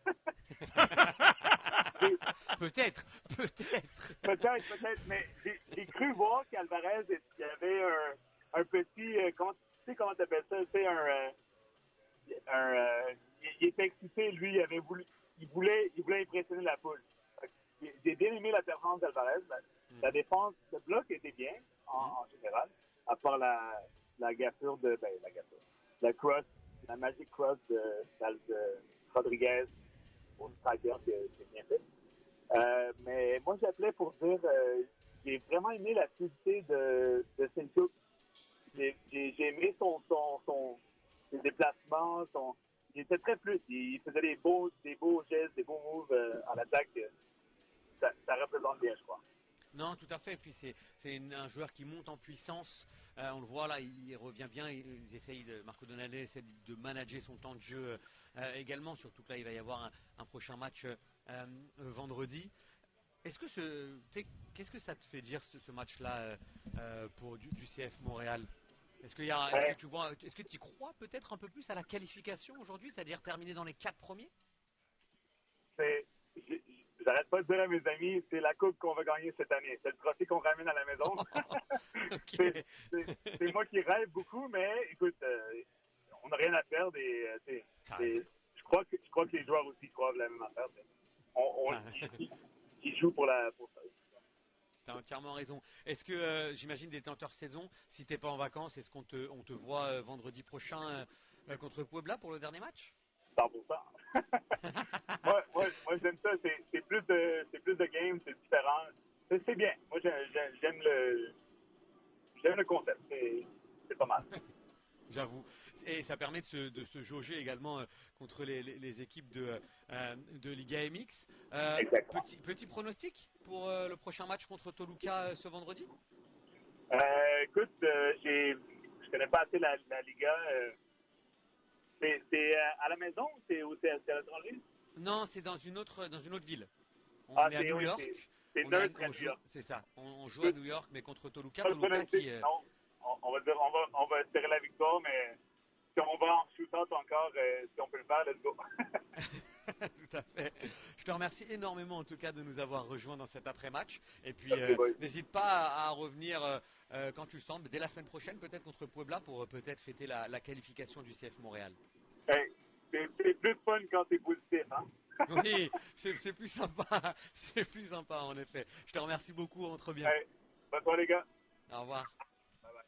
[SPEAKER 2] peut-être, peut-être.
[SPEAKER 8] Peut-être, peut-être, mais j'ai, j'ai cru voir qu'Alvarez, il y avait un, un petit, euh, comment, tu sais comment tu appelles ça, tu sais, un, euh, un euh, il, il était excité, lui, il avait voulu, il voulait, il voulait impressionner la foule. J'ai bien aimé la performance d'Alvarez. La, mm. la défense, le bloc était bien, en, mm. en général, à part la, la gaffure de, ben, la gaffure, la cross, la magic cross de, de Rodriguez au striker, c'est bien fait. Euh, mais moi, j'appelais pour dire, euh, j'ai vraiment aimé la fluidité de, de Seinfeld. J'ai, j'ai, j'ai aimé son, son, son, ses déplacements. Son, il était très fluide. Il faisait des beaux, des beaux gestes, des beaux moves euh, à l'attaque. Ça, ça représente bien, je crois.
[SPEAKER 2] Non, tout à fait. Et puis c'est, c'est une, un joueur qui monte en puissance. Euh, on le voit là, il, il revient bien. Ils essayent de, Marco Donalé essaie de manager son temps de jeu euh, également. Surtout que là, il va y avoir un, un prochain match euh, vendredi. Est-ce que ce, qu'est-ce que ça te fait dire ce, ce match-là euh, pour du, du C F Montréal? Est-ce qu'il y a, est-ce que tu vois, est-ce que tu y crois peut-être un peu plus à la qualification aujourd'hui, c'est-à-dire terminer dans les quatre premiers?
[SPEAKER 8] C'est, j'arrête pas de dire à mes amis, c'est la coupe qu'on va gagner cette année. C'est le trophée qu'on ramène à la maison.
[SPEAKER 2] Okay.
[SPEAKER 8] c'est, c'est, c'est moi qui rêve beaucoup, mais écoute, euh, on n'a rien à perdre. Et, euh, c'est, c'est, je, crois que, je crois que les joueurs aussi croient la même affaire. On, on, ils, ils jouent pour, la, pour ça.
[SPEAKER 2] Tu as entièrement raison. Est-ce que, euh, j'imagine, détenteur de saison, si tu n'es pas en vacances, est-ce qu'on te, on te voit euh, vendredi prochain euh, contre Puebla pour le dernier match?
[SPEAKER 8] cent pour cent. moi, moi, moi, j'aime ça. C'est, c'est, plus de, c'est plus de games, c'est différent. C'est, c'est bien. Moi, j'aime, j'aime, le, j'aime le concept. C'est, c'est pas mal.
[SPEAKER 2] J'avoue. Et ça permet de se, de se jauger également euh, contre les, les, les équipes de, euh, de Liga M X. Euh, petit, petit pronostic pour euh, le prochain match contre Toluca euh, ce vendredi?
[SPEAKER 8] euh, Écoute, euh, j'ai, je connais pas assez la, la Liga. Euh, c'est, c'est à la maison ou c'est, ou c'est, c'est à l'étranger?
[SPEAKER 2] Non, c'est dans une autre, dans une autre ville. On
[SPEAKER 8] ah,
[SPEAKER 2] est à New
[SPEAKER 8] oui,
[SPEAKER 2] York.
[SPEAKER 8] C'est, c'est,
[SPEAKER 2] on
[SPEAKER 8] neutre
[SPEAKER 2] est à, on
[SPEAKER 8] à
[SPEAKER 2] joue,
[SPEAKER 8] New York.
[SPEAKER 2] C'est ça. On, on joue à New York, mais contre Toluca. Toluca
[SPEAKER 8] Toluca
[SPEAKER 2] qui, euh...
[SPEAKER 8] non, on, on, va dire, on, va, on va espérer la victoire, mais si on va en shootout encore, euh, si on peut le faire, let's go.
[SPEAKER 2] Tout à fait. Je te remercie énormément en tout cas de nous avoir rejoints dans cet après-match. Et puis
[SPEAKER 8] Merci,
[SPEAKER 2] euh,
[SPEAKER 8] boy.
[SPEAKER 2] n'hésite pas à, à revenir euh, euh, quand tu le sens, dès la semaine prochaine peut-être contre Puebla pour euh, peut-être fêter la, la qualification du C F Montréal.
[SPEAKER 8] Hey, c'est, c'est plus fun quand c'est positif, hein?
[SPEAKER 2] Oui, c'est, c'est plus sympa. C'est plus sympa en effet. Je te remercie beaucoup, on te revient.
[SPEAKER 8] Hey, bonne soirée les gars.
[SPEAKER 2] Au revoir.
[SPEAKER 8] Bye bye.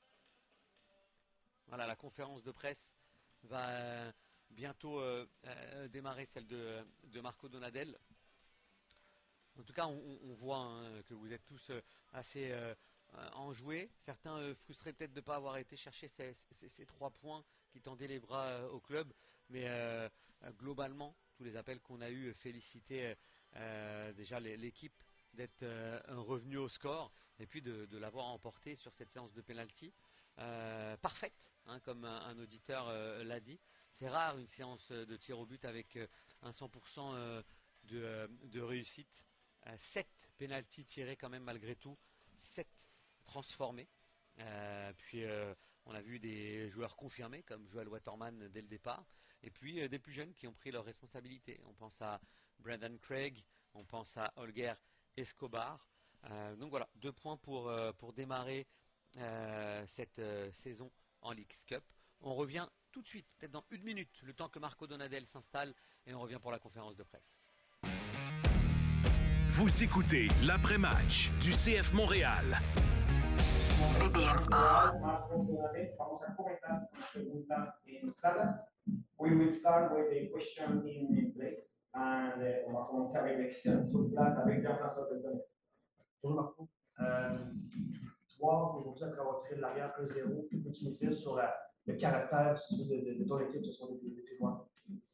[SPEAKER 2] Voilà, la conférence de presse va euh, bientôt euh, euh, démarrer, celle de, de Marco Donadel. En tout cas, on, on voit hein, que vous êtes tous euh, assez euh, enjoués. Certains euh, frustrés peut-être de ne pas avoir été chercher ces, ces, ces trois points qui tendaient les bras euh, au club. Mais euh, globalement, tous les appels qu'on a eus félicitaient euh, déjà l'équipe d'être euh, revenu au score et puis de, de l'avoir emporté sur cette séance de pénalty. Euh, parfaite, hein, comme un, un auditeur euh, l'a dit. C'est rare une séance de tir au but avec euh, un cent pour cent euh, de, euh, de réussite. Euh, sept pénaltys tirés quand même malgré tout, sept transformés. Euh, puis euh, on a vu des joueurs confirmés comme Joel Waterman dès le départ. Et puis euh, des plus jeunes qui ont pris leurs responsabilités. On pense à Brandon Craig, on pense à Holger Escobar. Euh, donc voilà, deux points pour, euh, pour démarrer Euh, cette euh, saison en Leagues Cup. On revient tout de suite, peut-être dans une minute, le temps que Marco Donadel s'installe et on revient pour la conférence de presse.
[SPEAKER 1] Vous écoutez l'après-match du C F Montréal.
[SPEAKER 6] B B M Sport.
[SPEAKER 9] We will start with a question in place and uh, on va commencer avec les questions sur place avec Jean-François Pelletonnet. Bonjour Marco. Euh, Toi, aujourd'hui, après avoir tiré de l'arrière un zéro, que peux-tu nous dire sur la, le caractère de, de, de ton équipe, ce sont des, des joueurs?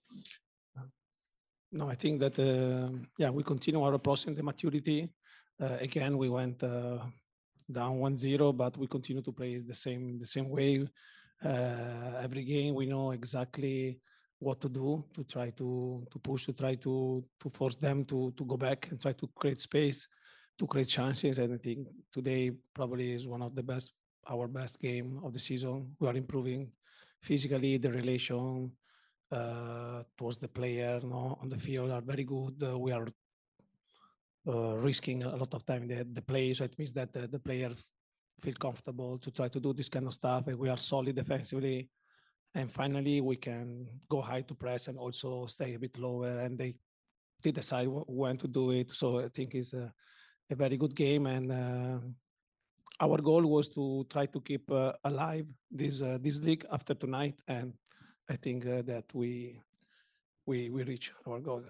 [SPEAKER 10] No, I think that, uh, yeah, we continue our process in the maturity. Uh, again, we went uh, down one zero, but we continue to play the same, the same way. Uh, every game, we know exactly what to do to try to, to push, to try to, to force them to, to go back and try to create space, to create chances. And I think today probably is one of the best, our best game of the season. We are improving physically, the relation uh, towards the player, you know, on the field are very good. Uh, we are uh, risking a lot of time the, the play, so it means that uh, the player feel comfortable to try to do this kind of stuff, and we are solid defensively. And finally, we can go high to press and also stay a bit lower, and they they decide when to do it. So I think it's a, a very good game, and uh, our goal was to try to keep uh, alive this uh, this league after tonight, and I think uh, that we we we reach our goal.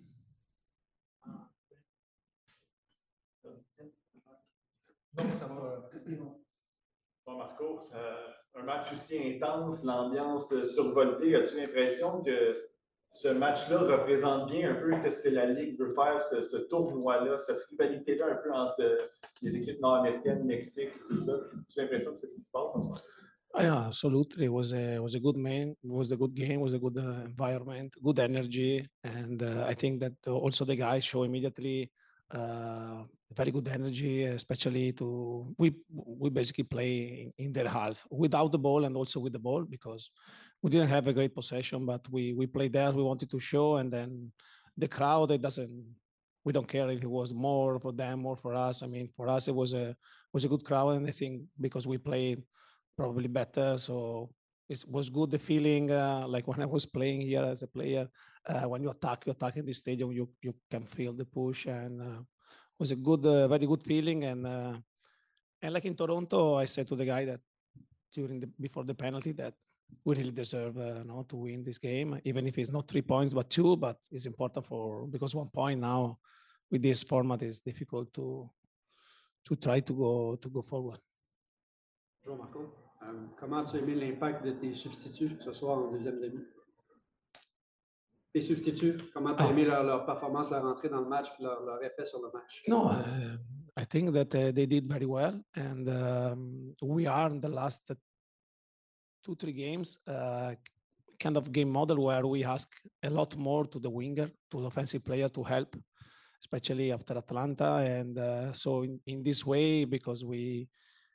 [SPEAKER 11] Bon, Marco, euh, un match aussi intense, l'ambiance survoltée. As-tu l'impression que ce match-là représente bien un peu ce que la Ligue veut faire, ce, ce tournoi-là, cette rivalité-là un peu entre les équipes nord-américaines, Mexique et tout ça? As-tu l'impression que c'est ce qui se passe en ce moment?
[SPEAKER 10] Yeah, absolutely. It was a was a good man. It was a good game. It was a good uh, environment, good energy, and uh, I think that also the guys show immediately uh, very good energy, especially to we we basically play in, in their half without the ball and also with the ball because we didn't have a great possession, but we we played there. We wanted to show, and then the crowd it doesn't. We don't care if it was more for them, more for us. I mean, for us it was a was a good crowd, and I think because we played probably better, so it was good. The feeling uh, like when I was playing here as a player, uh, when you attack, you attack in the stadium, you you can feel the push, and uh, it was a good, uh, very good feeling. And uh, and like in Toronto, I said to the guy that during the before the penalty that we really deserve uh, no, to win this game, even if it's not three points but two, but it's important for because one point now with this format is difficult to to try to go to go forward.
[SPEAKER 12] Bonjour Marco. Um, comment tu as aimé l'impact de tes substituts ce soir en deuxième demi? Tes substituts, comment tu as aimé leur, leur performance, leur entrée dans le match, leur, leur effet sur le match?
[SPEAKER 10] No, uh, I think that uh, they did very well, and um, we are in the last two, three games, uh, kind of game model where we ask a lot more to the winger, to the offensive player to help, especially after Atlanta. And uh, so in, in this way, because we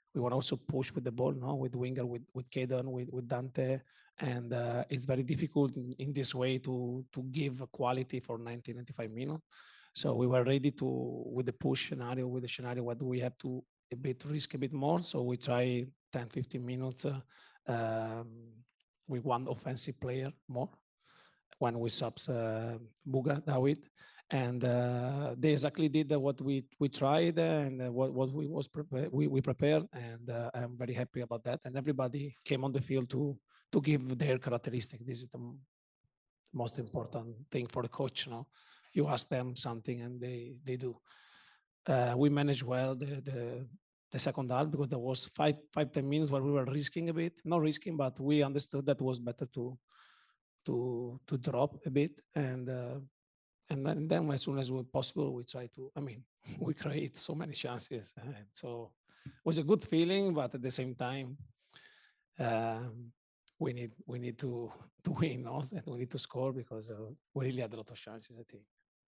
[SPEAKER 10] we want to also push with the ball, no, with winger, with with Kaden, with with Dante, and uh, it's very difficult in, in this way to to give quality for ninety, ninety-five minutes. So we were ready to with the push scenario, with the scenario what we have to a bit risk a bit more. So we try ten, fifteen minutes uh, um, with one offensive player more when we subs uh, Buga, David. And uh, they exactly did what we we tried and what, what we was prepared, we, we prepared, and uh, I'm very happy about that. And everybody came on the field to to give their characteristic. This is the most important thing for the coach. You know, you ask them something and they they do. Uh, we managed well the, the the second half because there was five five ten minutes where we were risking a bit, not risking, but we understood that it was better to to to drop a bit and. Uh, And then, then as soon as possible, we try to, I mean, we create so many chances. And so it was a good feeling, but at the same time, um, we need we need to, to win, no? And we need to score because uh, we really had a lot of chances, I think.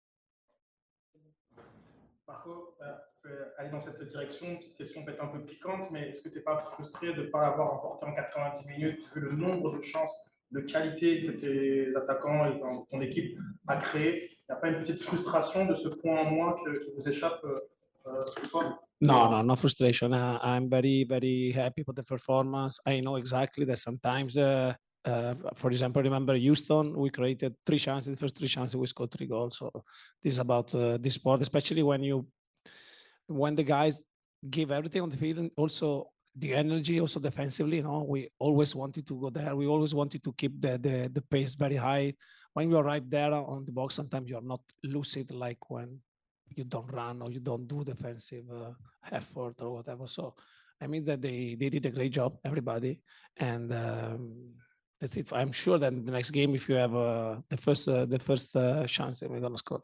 [SPEAKER 3] Marco, euh, je vais aller dans cette direction. Une petite question peut-être un peu piquante, mais est-ce que tu n'es pas frustré de ne pas l'avoir emporté en quatre-vingt-dix minutes, vu le nombre de chances, de qualité que tes attaquants et enfin, ton équipe a créé? Il n'y a pas une petite frustration de ce point en moins que, qui vous échappe euh, ce soir?
[SPEAKER 10] No, no, no frustration. Uh, I'm very, very happy with the performance. I know exactly that sometimes, uh, uh, for example, remember Houston, we created three chances. The first three chances, we scored three goals. So this is about uh, this sport, especially when you, when the guys give everything on the field, and also the energy, also defensively. You know, we always wanted to go there. We always wanted to keep the the, the pace very high. When you arrive there on the box, sometimes you're not lucid like when you don't run or you don't do defensive uh, effort or whatever. So I mean that they, they did a great job, everybody. And um, that's it. I'm sure that in the next game, if you have uh, the first uh, the first uh, chance, we're going to score.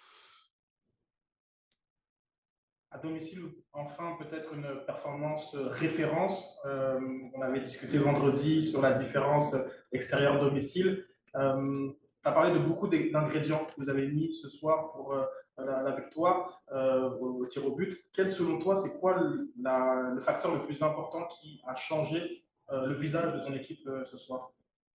[SPEAKER 3] À domicile, enfin, peut-être une performance référence. Euh, on avait discuté vendredi sur la différence extérieur-domicile. Euh, tu as parlé de beaucoup d'ingrédients que vous avez mis ce soir pour euh, la, la victoire euh, au, au tir au but. Quel, selon toi, c'est quoi le, la, le facteur le plus important qui a changé euh, le visage de ton équipe euh, ce soir?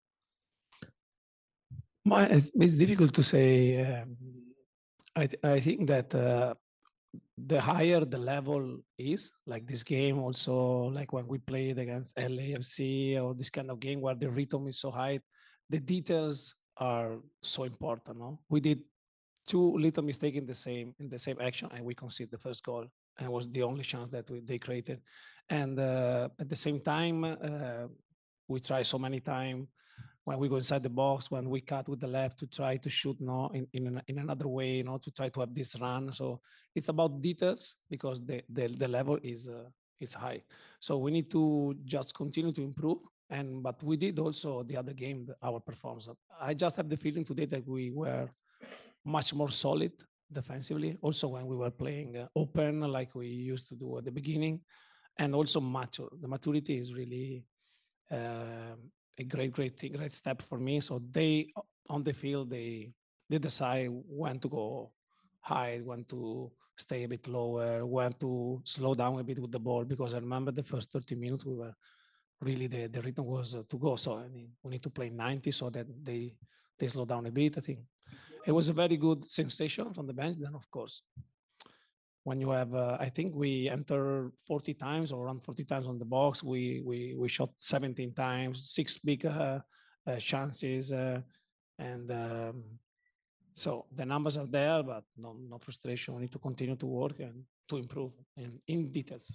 [SPEAKER 10] Well, it's, it's difficult to say. Um, I, th I think that uh, the higher the level is, like this game also, like when we played against L A F C or this kind of game where the rhythm is so high, the details are so important. No? We did two little mistakes in the same in the same action, and we conceded the first goal, and it was the only chance that we, they created. And uh, at the same time, uh, we try so many times when we go inside the box, when we cut with the left to try to shoot no, in, in, an, in another way, you know, to try to have this run. So it's about details because the, the, the level is, uh, is high. So we need to just continue to improve. And but we did also the other game, our performance. I just have the feeling today that we were much more solid defensively, also when we were playing uh, open like we used to do at the beginning, and also mature. The maturity is really uh, a great, great thing, great step for me. So they, on the field, they they decide when to go high, when to stay a bit lower, when to slow down a bit with the ball. Because I remember the first thirty minutes, we were really, the, the rhythm was uh, to go. So I mean, we need to play ninety so that they, they slow down a bit, I think. It was a very good sensation from the bench. Then, of course, when you have, uh, I think we entered forty times or around forty times on the box. We we we shot seventeen times, six big uh, uh, chances, uh, and um, so the numbers are there, but no, no frustration. We need to continue to work and to improve in, in details.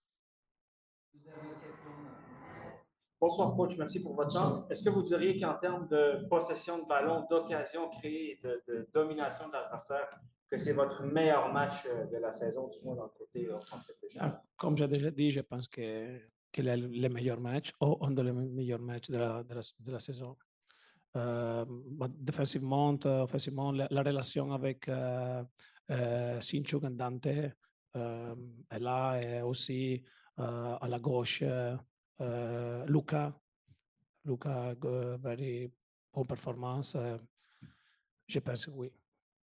[SPEAKER 9] Bonsoir, coach. Merci pour votre temps. Est-ce que vous diriez qu'en termes de possession de ballon, d'occasion créée et de, de domination de l'adversaire, que c'est votre meilleur match de la saison, du moins dans le côté offensif?
[SPEAKER 10] Comme j'ai déjà dit, je pense que, que est le meilleur match, ou un des meilleurs matchs de la, de la, de la saison. Euh, défensivement, offensivement, la, la relation avec euh, euh, Sinchuk et Dante euh, est là, et aussi euh, à la gauche, euh, Luca. Luca, uh, very bonne performance. Uh, je pense que oui.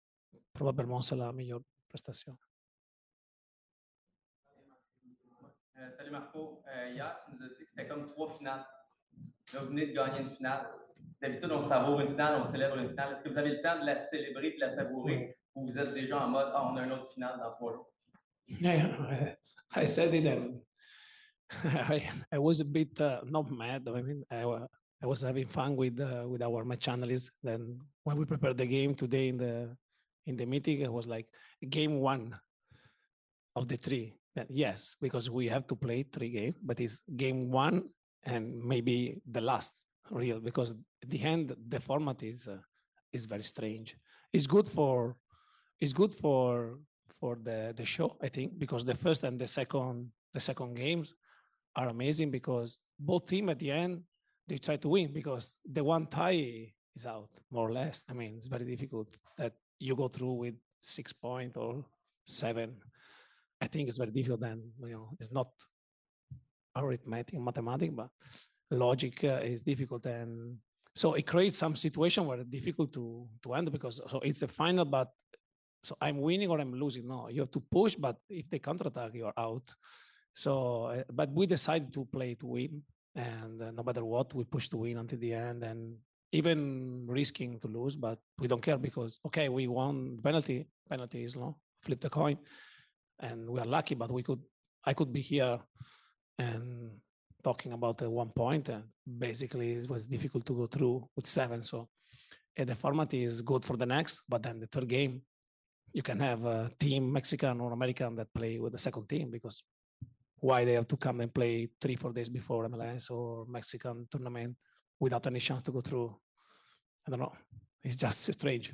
[SPEAKER 10] Probablement c'est la meilleure prestation.
[SPEAKER 13] Euh, salut Marco. Euh, hier, tu nous as dit que c'était comme trois finales. Là, vous venez de gagner une finale. D'habitude, on savoure une finale, on célèbre une finale. Est-ce que vous avez le temps de la célébrer et de la savourer ou vous êtes déjà en mode « Ah, on a une autre finale dans trois jours ».
[SPEAKER 10] Yeah, I said it and I, I was a bit uh, not mad. I mean, I, wa- I was having fun with uh, with our match analysts. Then when we prepared the game today in the in the meeting, it was like game one of the three. Then yes, because we have to play three games, but it's game one and maybe the last real because at the end the format is uh, is very strange. It's good for it's good for for the the show, I think, because the first and the second the second games are amazing because both team at the end they try to win because the one tie is out more or less. I mean, it's very difficult that you go through with six point or seven. I think it's very difficult. And you know, it's not arithmetic, mathematics, but logic uh, is difficult, and so it creates some situation where it's difficult to to handle because so it's a final, but so I'm winning or I'm losing. No, you have to push, but if they counterattack, you're out. So, uh, but we decided to play to win, and uh, no matter what, we push to win until the end, and even risking to lose, but we don't care because okay, we won penalty. Penalty is no flip the coin, and we are lucky. But we could, I could be here, and talking about the one point, and basically it was difficult to go through with seven. So, uh, the format is good for the next, but then the third game, you can have a team Mexican or American that play with the second team because why they have to come and play three, four days before M L S or Mexican tournament without any chance to go through. I don't know. It's just strange.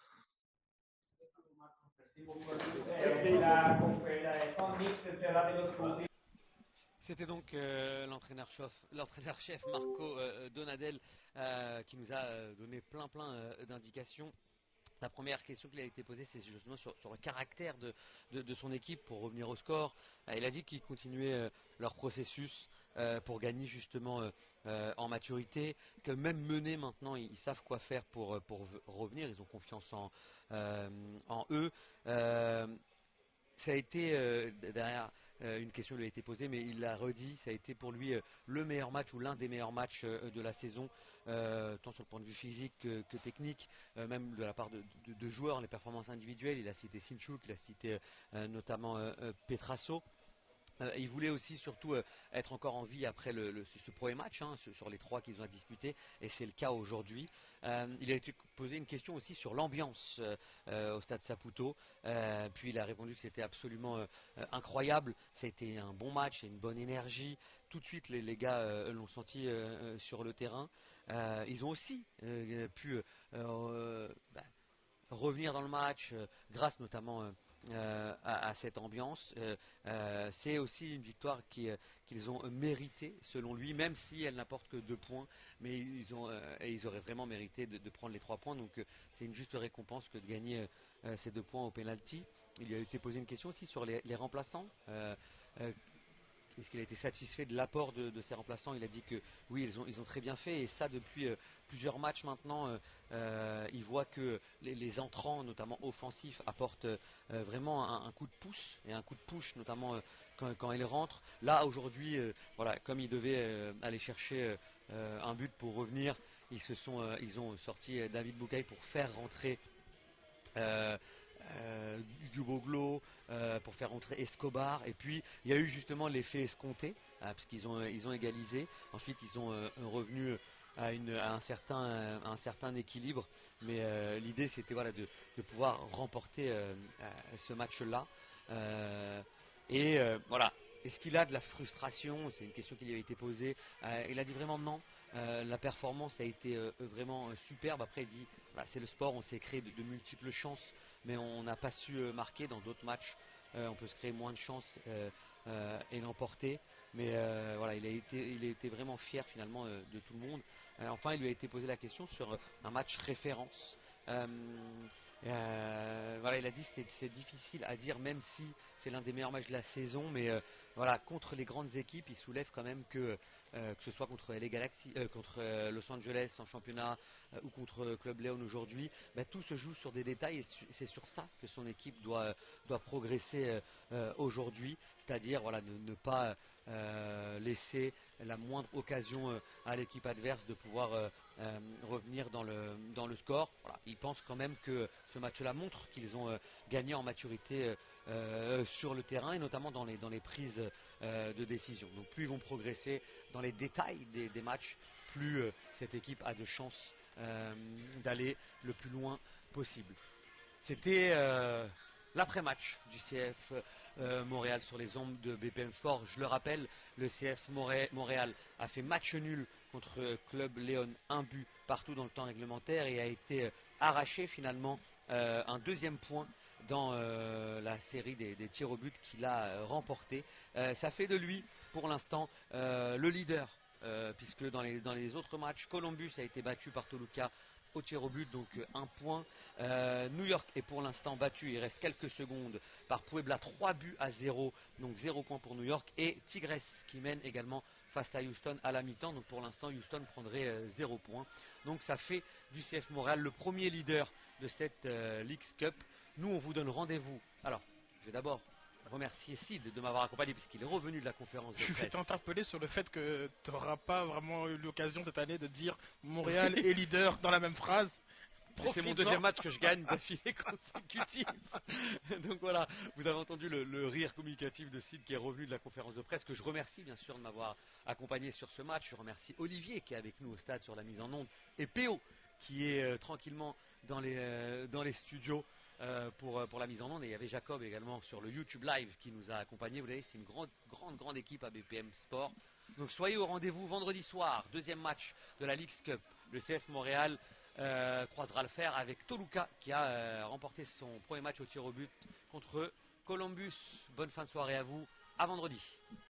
[SPEAKER 2] C'était donc euh, l'entraîneur-chef, l'entraîneur-chef Marco euh, Donadel euh, qui nous a euh, donné plein plein euh, d'indications. La première question qui a été posée, c'est justement sur, sur le caractère de, de, de son équipe pour revenir au score. Euh, il a dit qu'ils continuaient euh, leur processus euh, pour gagner justement euh, euh, en maturité, que même menés maintenant, ils, ils savent quoi faire pour, pour revenir, ils ont confiance en, euh, en eux. Euh, ça a été euh, derrière... Euh, une question lui a été posée, mais il l'a redit, ça a été pour lui euh, le meilleur match ou l'un des meilleurs matchs euh, de la saison, euh, tant sur le point de vue physique que, que technique, euh, même de la part de, de, de joueurs, les performances individuelles. Il a cité Simchuk, il a cité euh, notamment euh, euh, Petrasso. Euh, il voulait aussi surtout euh, être encore en vie après le, le, ce premier match, hein, sur, sur les trois qu'ils ont à disputer, et c'est le cas aujourd'hui. Euh, il a été posé une question aussi sur l'ambiance euh, au stade Saputo, euh, puis il a répondu que c'était absolument euh, incroyable, ça a été un bon match et une bonne énergie. Tout de suite les, les gars euh, l'ont senti euh, sur le terrain. Euh, ils ont aussi euh, pu euh, bah, revenir dans le match euh, grâce notamment euh, Euh, à, à cette ambiance. Euh, euh, c'est aussi une victoire qui, euh, qu'ils ont méritée selon lui, même si elle n'apporte que deux points, mais ils, ont, euh, et ils auraient vraiment mérité de, de prendre les trois points, donc euh, c'est une juste récompense que de gagner euh, ces deux points au penalty. Il lui a été posé une question aussi sur les, les remplaçants. Euh, euh, Est-ce qu'il a été satisfait de l'apport de, de ses remplaçants? Il a dit que oui, ils ont, ils ont très bien fait, et ça depuis euh, plusieurs matchs maintenant. Euh, euh, il voit que les, les entrants, notamment offensifs, apportent euh, vraiment un, un coup de pouce et un coup de push, notamment euh, quand, quand ils rentrent. Là, aujourd'hui, euh, voilà, comme ils devaient euh, aller chercher euh, un but pour revenir, ils, se sont, euh, ils ont sorti David Boucaille pour faire rentrer Euh, Euh, Duboglo, euh, pour faire entrer Escobar, et puis il y a eu justement l'effet escompté, euh, parce qu'ils ont, ils ont égalisé. Ensuite ils sont euh, revenus à, une, à, un certain, à un certain équilibre, mais euh, l'idée c'était voilà, de, de pouvoir remporter euh, ce match-là. Euh, et euh, voilà, est-ce qu'il a de la frustration? C'est une question qui lui a été posée. Euh, il a dit vraiment non. Euh, la performance a été euh, vraiment euh, superbe. Après il dit bah, c'est le sport, on s'est créé de, de multiples chances, mais on n'a pas su euh, marquer. Dans d'autres matchs euh, on peut se créer moins de chances euh, euh, et l'emporter, mais euh, voilà, il a, été, il a été vraiment fier finalement euh, de tout le monde. Euh, enfin il lui a été posé la question sur un match référence. Euh, Euh, voilà, il a dit que c'est difficile à dire, même si c'est l'un des meilleurs matchs de la saison, mais euh, voilà, contre les grandes équipes, il soulève quand même que, euh, que ce soit contre les Galaxy, euh, contre euh, Los Angeles en championnat euh, ou contre Club León aujourd'hui, bah, tout se joue sur des détails et c'est sur ça que son équipe doit, doit progresser euh, aujourd'hui, c'est-à-dire voilà, ne, ne pas euh, laisser la moindre occasion euh, à l'équipe adverse de pouvoir euh, euh, revenir dans le, dans le score. Voilà, ils pensent quand même que ce match-là montre qu'ils ont euh, gagné en maturité euh, sur le terrain et notamment dans les, dans les prises euh, de décision. Donc plus ils vont progresser dans les détails des, des matchs, plus euh, cette équipe a de chances euh, d'aller le plus loin possible. C'était euh, l'après-match du C F euh, Montréal sur les ondes de B P M Sport. Je le rappelle, le C F Montréal a fait match nul contre Club León, un but partout dans le temps réglementaire et a été arraché finalement euh, un deuxième point dans euh, la série des, des tirs au but qu'il a euh, remporté. Euh, ça fait de lui pour l'instant euh, le leader euh, puisque dans les, dans les autres matchs, Columbus a été battu par Toluca au tir au but, donc un point. Euh, New York est pour l'instant battu, il reste quelques secondes, par Puebla, trois buts à zéro, donc zéro point pour New York. Et Tigres qui mène également face à Houston à la mi-temps, donc pour l'instant Houston prendrait euh, zéro point. Donc ça fait du C F Montréal le premier leader de cette euh, Leagues Cup. Nous on vous donne rendez-vous. Alors, je vais d'abord remercier Sid de m'avoir accompagné puisqu'il est revenu de la conférence de presse.
[SPEAKER 3] Je vais t'interpeller sur le fait que tu n'auras pas vraiment eu l'occasion cette année de dire Montréal est leader dans la même phrase.
[SPEAKER 2] C'est mon deuxième match que je gagne d'affilée consécutive. Donc voilà, vous avez entendu le, le rire communicatif de Sid qui est revenu de la conférence de presse, que je remercie bien sûr de m'avoir accompagné sur ce match. Je remercie Olivier qui est avec nous au stade sur la mise en onde et P O qui est euh, tranquillement dans les, euh, dans les studios euh, pour, pour la mise en onde. Et il y avait Jacob également sur le YouTube Live qui nous a accompagnés. Vous voyez, c'est une grande, grande, grande équipe à B P M Sport. Donc soyez au rendez-vous vendredi soir, deuxième match de la Leagues Cup. Le C F Montréal Euh, croisera le fer avec Toluca qui a euh, remporté son premier match au tir au but contre Columbus. Bonne fin de soirée à vous, à vendredi.